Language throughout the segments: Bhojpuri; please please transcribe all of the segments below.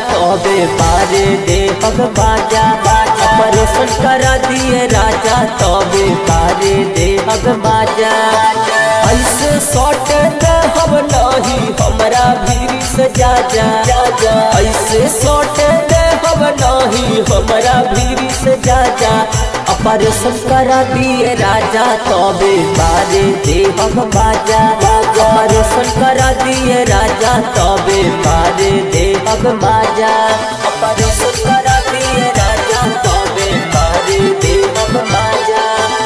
तबे पारे दे हग बाजा। ऑपरेशन करा दिए राजा तबे पारे दे हग बाजा। ऐसे सौट दे हम नहीं हमरा भीड़ से जा जा। ऐसे सौट दे हम नहीं हमरा भीड़ से जा जा। ऑपरेशन करा दिए राजा तबे पारे दे हग बाजा। ऑपरेशन करा दिए राजा तबे पारे दे हग बाजा। ऑपरेशन करा दिए राजा तबे पारे दे हग बाजा।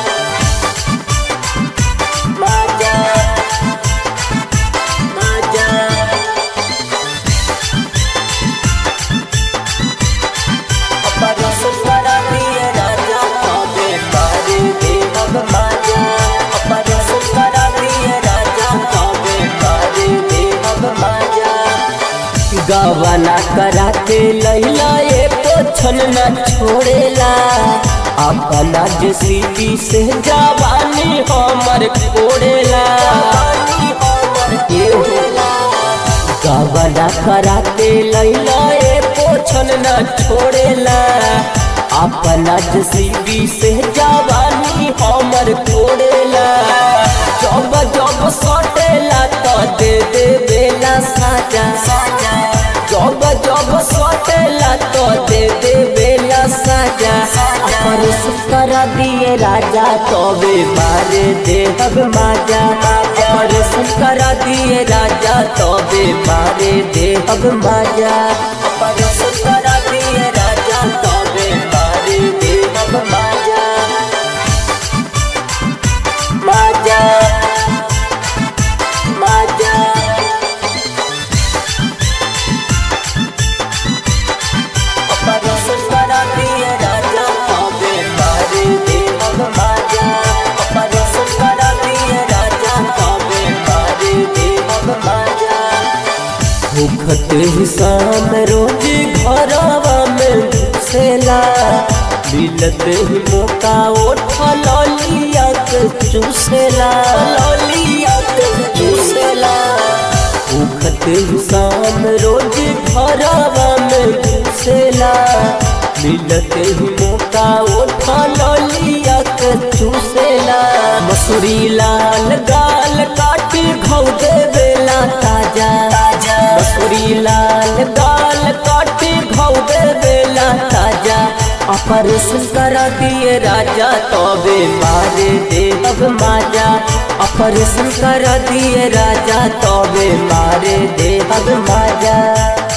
बाजा बाजा ऑपरेशन करा दिए राजा तबे पारे दे हग बाजा। ऑपरेशन करा दिए राजा तबे पारे दे हग बाजा। गवाना करा के लैला ये पोछन न छोड़ेला। अपना जेसीबी से जवानी हमर कोड़ेला। गवाना करा के लैला ये पोछन न छोड़ेला। अपना जेसीबी से जवानी हमर कोड़ेला। जब जब सटेला तो दे दे बेला साजा। जब जब सटेला तो दे दे बेला साजा। ऑपरेशन करा दिए राजा तबे पारे दे हग बाजा। ऑपरेशन करा दिए राजा तबे पारे दे हग बाजा। ऑपरेशन करा दिए राजा तबे पारे दे हग बाजा। बाजा बाजा ऑपरेशन करा दिए राजा तबे पारे दे हग बाजा। ऑपरेशन करा दिए राजा तबे पारे दे हग बाजा। भूखत शाम रोज घरवा में घुसेला। मिलत ही मौका उठा ललिया के चूसेला। ललिया के चूसेला। भूखत शाम रोज घरवा में घुसेला। मिलत ही मौका उठा ललिया के चूसेला। मसूरी लाल गाल काटी घौ दे बेला ताजा। मसूरी लाल गाल काटी घौ दे बेला ताजा। ऑपरेशन करा दिए राजा तबे पारे दे हग बाजा। ऑपरेशन करा दिए राजा तबे पारे दे हग बाजा।